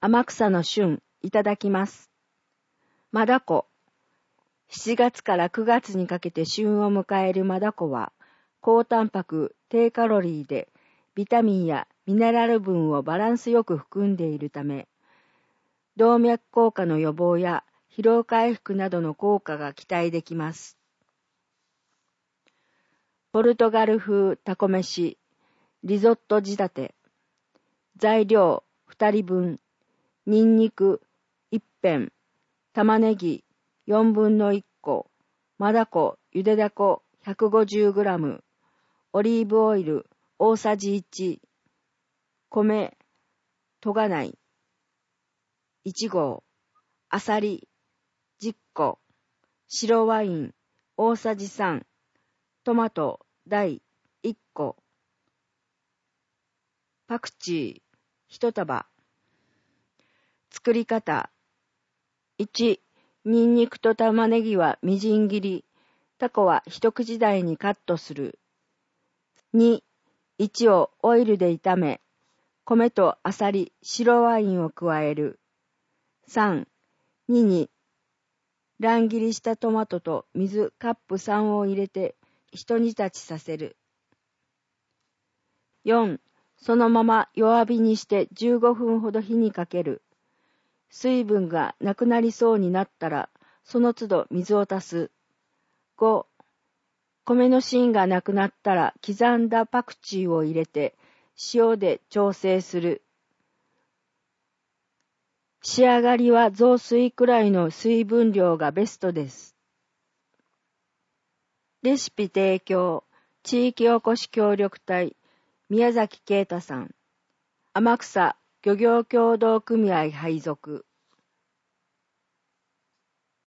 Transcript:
天草の旬、いただきます。マダコ。7月から9月にかけて旬を迎えるマダコは、高タンパク、低カロリーで、ビタミンやミネラル分をバランスよく含んでいるため、動脈硬化の予防や疲労回復などの効果が期待できます。ポルトガル風タコ飯、リゾット仕立て。材料2人分、ニンニク1片、玉ねぎ4分の1個、マダコ、ゆでだこ 150g、オリーブオイル大さじ1、米、とがない1合、あさり10個、白ワイン大さじ3、トマト大1個、パクチー1束。作り方。1、ニンニクと玉ねぎはみじん切り、タコは一口大にカットする。2、1をオイルで炒め、米とあさり、白ワインを加える。3、2に乱切りしたトマトと水カップ3を入れて一煮立ちさせる。4、そのまま弱火にして15分ほど火にかける。水分がなくなりそうになったら、その都度水を足す。5、米の芯がなくなったら刻んだパクチーを入れて塩で調整する。仕上がりは雑炊くらいの水分量がベストです。レシピ提供、地域おこし協力隊、宮崎啓太さん。天草漁業協同組合配属。